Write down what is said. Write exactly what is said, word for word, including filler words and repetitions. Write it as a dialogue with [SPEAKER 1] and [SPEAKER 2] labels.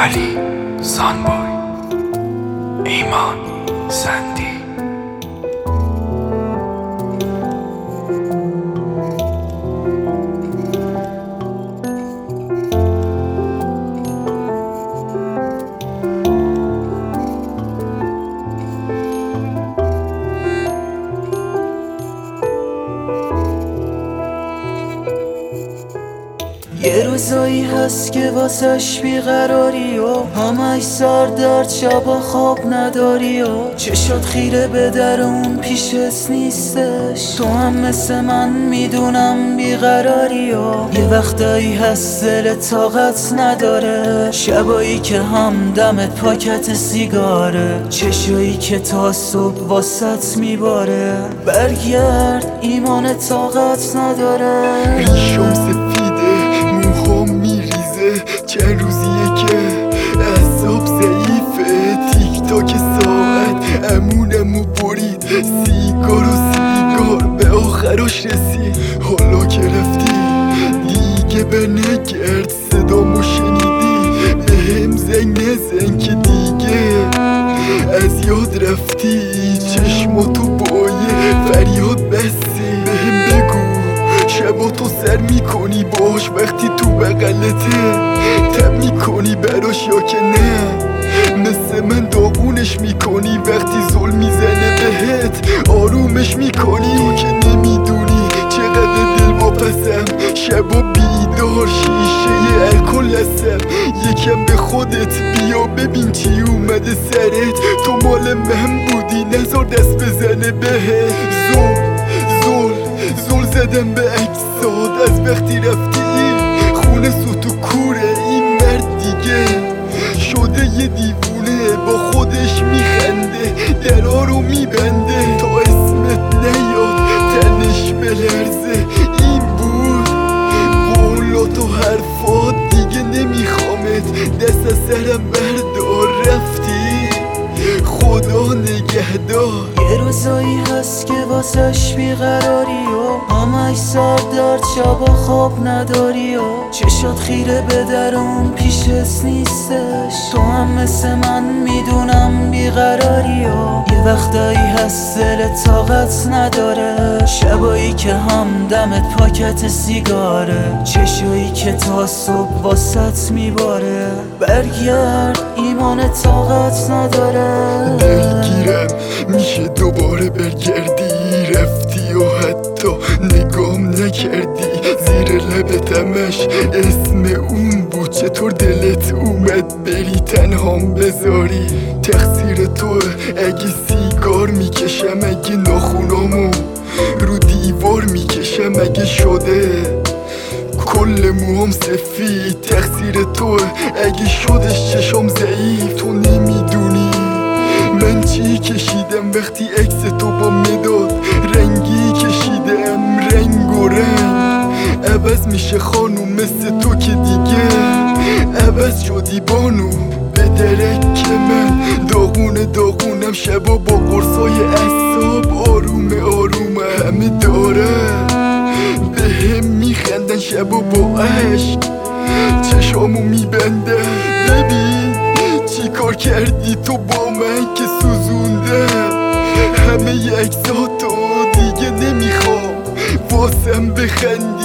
[SPEAKER 1] علی زانبوی، ایمان زندی.
[SPEAKER 2] یه روزایی هست که واسش بیقراری و همش سر درد، شبا خواب نداری و چشات خیره به درون پیشت نیستش. تو هم مثل من میدونم بیقراری و یه وقتایی هست دل طاقت نداره، شبایی که هم دمت پاکت سیگاره، چشایی که تا صبح واسط میباره. برگرد ایمان طاقت نداره.
[SPEAKER 3] ریشم سفیده، موهام میریزه، چند روزیه که اعصاب ضعیفه. تیک تاک ساعت امونمو برید، سیگار و سیگار به آخراش رسید. حالا که رفتی دیگه برنگرد، صدامو شنیدی بهم زنگ نزن که دیگه از یاد رفتی. چشماتو با یه فریاد بستی، بهم بگو شبا تو سر میکنی باش وقتی تو بغلته، تب میکنی براش یا که نه؟ مثل من داغونش میکنی وقتی ظلم میزنه بهت، آرومش میکنی. تو که نمیدونی چقدر دل واپسم، شبا بیدار شیشه الکل هستم. یکم به خودت بیا ببین چی اومده سرت، تو مال من بودی نذار دست بزنه بهت. زل زل زل زدم به اجساد از وقتی رفتی، خونه سوت و کوره. این مرد دیگه شده یه دیوونه، با خودش میخنده درا رو میبنده. تا اسمت نیاد تنش بلرزه، این بود قولات و حرفات دیگه نمیخوامت. دست از سرم بردار رفتی، خدا نگهدار.
[SPEAKER 2] یه روزایی هست که واسش بیقراری و همش سر درد، شبا خواب نداری و چشات خیره به درون پیشت نیستش. تو هم مثل من میدونم بیقراری و یه وقتایی هست دل طاقت نداره، شبایی که هم دمت پاکت سیگاره، چشایی که تا صبح واسط میباره. برگرد ایمان طاقت نداره.
[SPEAKER 3] دلگیرم میشه دوباره برگردی، رفتی و حتی نگام نکردی. زیر لبت همش اسم اون بود، چطور دلت اومد بری تنهام بذاری؟ تقصیر توه اگه سیگار میکشم، اگه ناخونامو رو دیوار میکشم، اگه شده کل موام سفید. تقصیر توه اگه شدش چشام ضعیف. تو نمیدونی من چی کشیدم وقتی عکس تو با مداد رنگی کشیدم. رنگ و رنگ عوض میشه خانوم، مثل تو که دیگه عوض شدی بانو. به درک من داغونه داغونم، شبا با قرصای اعصاب آروم آروم همه دارم بهم میخندن. شبا با عشق چشامو میبندم، ببین چی کار کردی تو با من که سوزوندم همه اجزاتو. دیگه نمیخوام واسم بخندی،